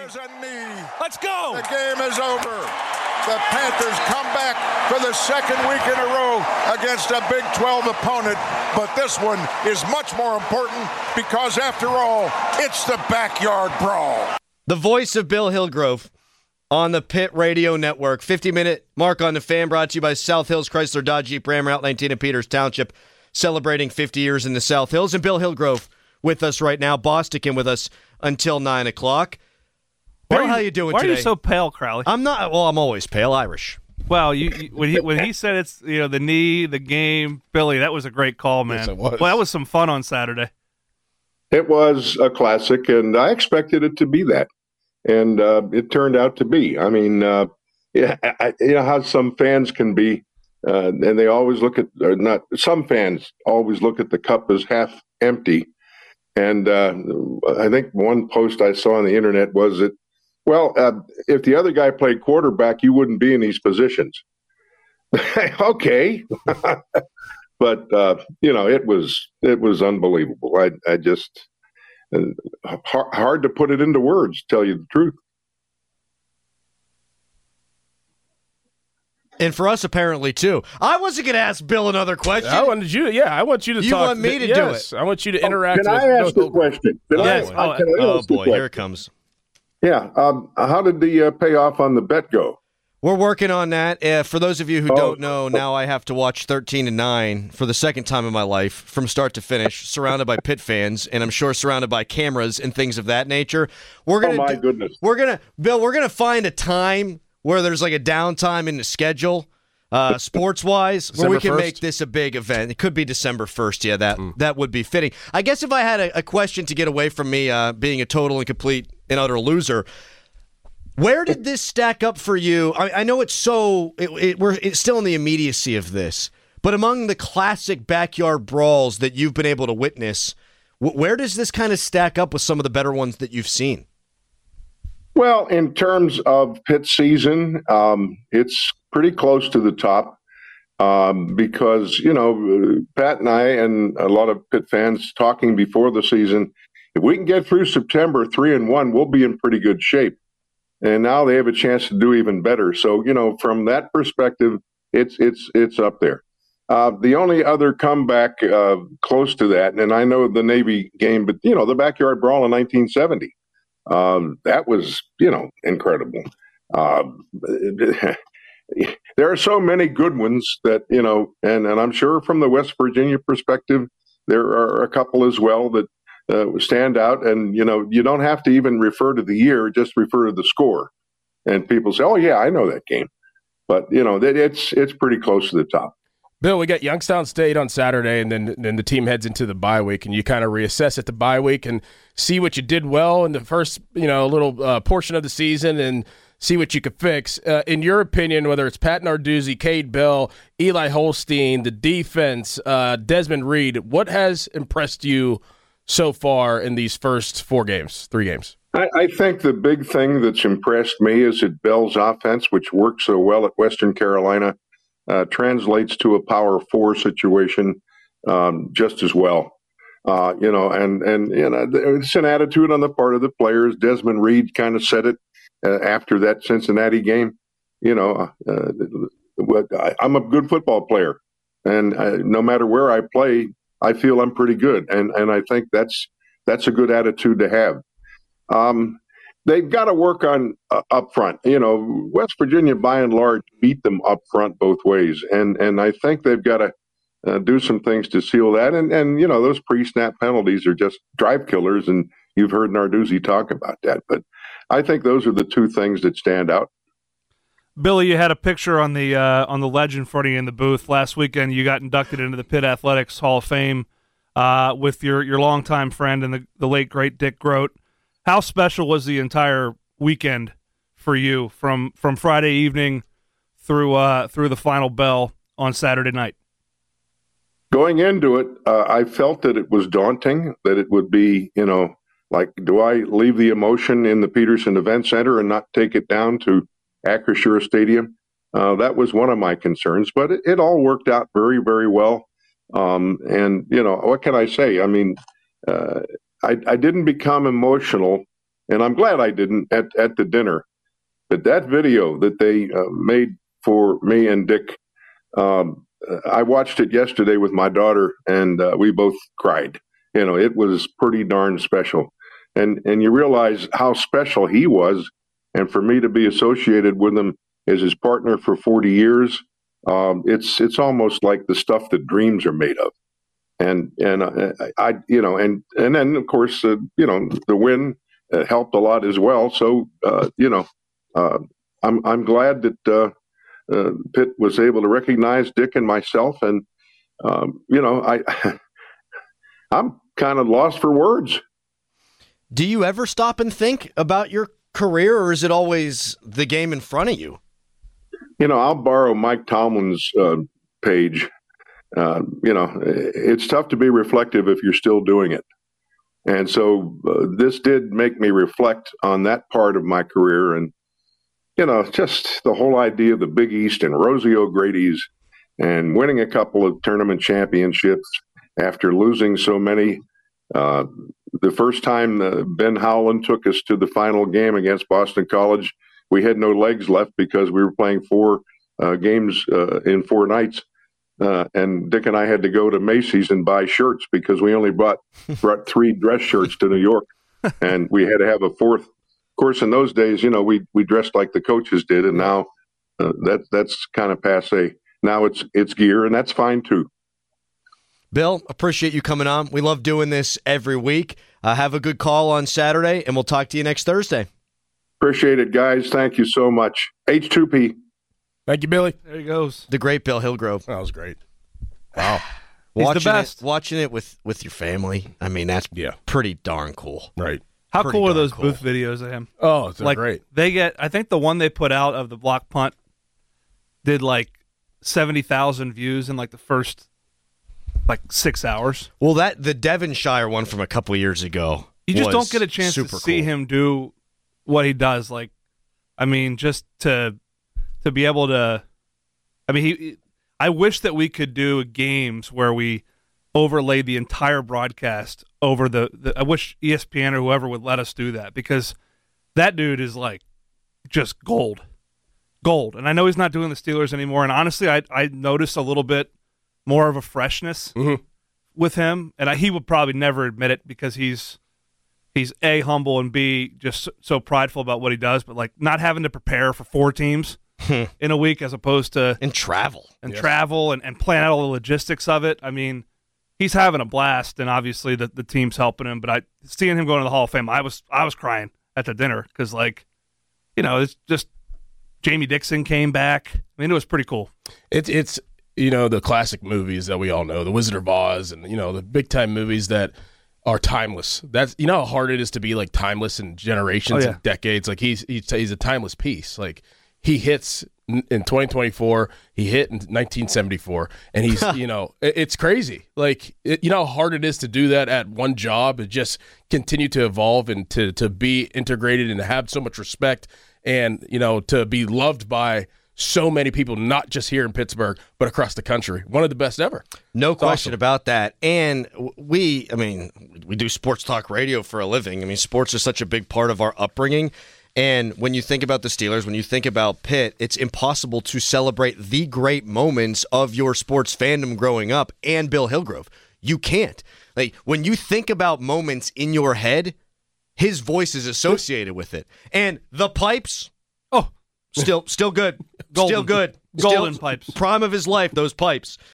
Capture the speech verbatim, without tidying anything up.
There's a knee. Let's go. The game is over. The Panthers come back for the second week in a row against a Big twelve opponent, but this one is much more important because, after all, it's the backyard brawl. The voice of Bill Hillgrove on the Pitt Radio Network. fifty-minute mark on the Fan, brought to you by South Hills Chrysler Dodge Jeep Ram, Route nineteen in Peters Township, celebrating fifty years in the South Hills. And Bill Hillgrove with us right now. Bosticking with us until nine o'clock. Bill, you, how you doing why today? Why are you so pale, Crowley? I'm not. Well, I'm always pale. Irish. Well, you, you when he when he said it's you know the knee, the game, Billy, that was a great call, man. Yes, it was. Well, that was some fun on Saturday. It was a classic, and I expected it to be that, and uh, it turned out to be. I mean, uh, yeah, I, you know how some fans can be, uh, and they always look at, or not. Some fans always look at the cup as half empty, and uh, I think one post I saw on the internet was that, well, uh, if the other guy played quarterback, you wouldn't be in these positions. Okay. But, uh, you know, it was it was unbelievable. I, I just, uh, hard, hard to put it into words, to tell you the truth. And for us, apparently, too. I wasn't going to ask Bill another question. I wanted you to, yeah, I want you to You talk. want me to yes, do it? I want you to interact Can with I ask Bill a question? Can Yes. I, Oh, can I oh ask a boy, question? here it comes. Yeah. Um, how did the uh, payoff on the bet go? We're working on that. Uh, for those of you who Oh. don't know, now I have to watch thirteen and nine for the second time in my life, from start to finish, surrounded by Pitt fans, and I'm sure surrounded by cameras and things of that nature. We're gonna Oh, my do, goodness. We're gonna, Bill. We're gonna find a time where there's like a downtime in the schedule, uh, sports wise, where we can December make first? this a big event. It could be December first. Yeah, that that would be fitting. I guess if I had a, a question to get away from me uh, being a total and complete and utter loser. Where did this stack up for you? I, I know it's so it, it, we're it's still in the immediacy of this, but among the classic backyard brawls that you've been able to witness, wh- where does this kind of stack up with some of the better ones that you've seen? Well, in terms of Pitt season, um, it's pretty close to the top um, because, you know, Pat and I and a lot of Pitt fans talking before the season, if we can get through September three and one, we'll be in pretty good shape. And now they have a chance to do even better. So, you know, from that perspective, it's it's it's up there. Uh, the only other comeback uh, close to that, and I know the Navy game, but, you know, the backyard brawl in nineteen seventy, um, that was, you know, incredible. Uh, there are so many good ones that, you know, and, and I'm sure from the West Virginia perspective, there are a couple as well that Uh, stand out, and you know you don't have to even refer to the year; just refer to the score, and people say, "Oh yeah, I know that game." But you know that it's it's pretty close to the top. Bill, we got Youngstown State on Saturday, and then then the team heads into the bye week, and you kind of reassess at the bye week and see what you did well in the first you know little uh, portion of the season, and see what you could fix. Uh, in your opinion, whether it's Pat Narduzzi, Cade Bell, Eli Holstein, the defense, uh, Desmond Reed, what has impressed you so far in these first four games, three games? I, I think the big thing that's impressed me is that Bell's offense, which worked so well at Western Carolina, uh, translates to a power four situation um, just as well. Uh, you know, and and you know, it's an attitude on the part of the players. Desmond Reed kind of said it uh, after that Cincinnati game. You know, uh, I'm a good football player, and uh, no matter where I play, I feel I'm pretty good, and and I think that's that's a good attitude to have. Um, they've got to work on uh, up front. You know, West Virginia, by and large, beat them up front both ways, and and I think they've got to uh, do some things to seal that. And and you know, those pre-snap penalties are just drive killers, and you've heard Narduzzi talk about that. But I think those are the two things that stand out. Billy, you had a picture on the uh, on the ledge in front of you in the booth last weekend. You got inducted into the Pitt Athletics Hall of Fame uh, with your your longtime friend and the, the late great Dick Groat. How special was the entire weekend for you from from Friday evening through uh, through the final bell on Saturday night? Going into it, uh, I felt that it was daunting. That it would be, you know, like, do I leave the emotion in the Peterson Event Center and not take it down to Acrisure Stadium? Uh, that was one of my concerns, but it, it all worked out very, very well. Um, and, you know, what can I say? I mean, uh, I, I didn't become emotional and I'm glad I didn't at, at the dinner. But that video that they uh, made for me and Dick, um, I watched it yesterday with my daughter, and uh, we both cried. You know, it was pretty darn special. And and you realize how special he was, and for me to be associated with him as his partner for forty years, um, it's it's almost like the stuff that dreams are made of. And and uh, I, you know, and and then of course, uh, you know, the win uh, helped a lot as well. So uh, you know, uh, I'm I'm glad that uh, uh, Pitt was able to recognize Dick and myself, and um, you know, I I'm kind of lost for words. Do you ever stop and think about your career, or is it always the game in front of you? You know, I'll borrow Mike Tomlin's uh, page. Uh, you know, it's tough to be reflective if you're still doing it. And so uh, this did make me reflect on that part of my career. And, you know, just the whole idea of the Big East and Rosie O'Grady's and winning a couple of tournament championships after losing so many. Uh, the first time uh, Ben Howland took us to the final game against Boston College, we had no legs left because we were playing four uh, games uh, in four nights. Uh, and Dick and I had to go to Macy's and buy shirts because we only brought, brought three dress shirts to New York. And we had to have a fourth. Of course, in those days, you know, we we dressed like the coaches did. And now uh, that that's kind of passé. Now it's it's gear, and that's fine, too. Bill, appreciate you coming on. We love doing this every week. Uh, have a good call on Saturday, and we'll talk to you next Thursday. Appreciate it, guys. Thank you so much. H two P. Thank you, Billy. There he goes. The great Bill Hillgrove. That was great. Wow. He's watching the best. It, watching it with, with your family, I mean, that's Yeah. pretty darn cool. Right. How Pretty cool are darn those cool. booth videos of him? Oh, it's Like great. they get, I think the one they put out of the block punt did like seventy thousand views in like the first like six hours. Well, that the Devonshire one from a couple years ago. You just was don't get a chance to super see cool. him do what he does. Like, I mean, just to to be able to, I mean, he. I wish that we could do games where we overlay the entire broadcast over the, the. I wish E S P N or whoever would let us do that, because that dude is like just gold, gold. And I know he's not doing the Steelers anymore. And honestly, I I noticed a little bit more of a freshness Mhm. with him, and I, he would probably never admit it because he's. He's A, humble, and B, just so, so prideful about what he does, but like not having to prepare for four teams in a week as opposed to And travel. and Yes. travel and, and plan out all the logistics of it. I mean, he's having a blast, and obviously the, the team's helping him. But I seeing him going to the Hall of Fame, I was I was crying at the dinner because, like, you know, it's just Jamie Dixon came back. I mean, it was pretty cool. It's it's you know the classic movies that we all know, The Wizard of Oz, and you know the big time movies that are timeless. That's you know how hard it is to be like timeless in generations Oh, yeah. and decades. Like he's he's he's a timeless piece. Like he hits in in twenty twenty-four, he hit in nineteen seventy-four, and he's you know it, it's crazy. Like it, you know how hard it is to do that at one job and just continue to evolve and to to be integrated and to have so much respect and you know to be loved by so many people, not just here in Pittsburgh, but across the country. One of the best ever. No question awesome. about that. And we, I mean, we do sports talk radio for a living. I mean, sports is such a big part of our upbringing. And when you think about the Steelers, when you think about Pitt, it's impossible to celebrate the great moments of your sports fandom growing up and Bill Hillgrove. You can't. Like, when you think about moments in your head, his voice is associated with it. And the pipes, Oh, still still good. Golden. Still good. Golden Still pipes. Prime of his life, those pipes.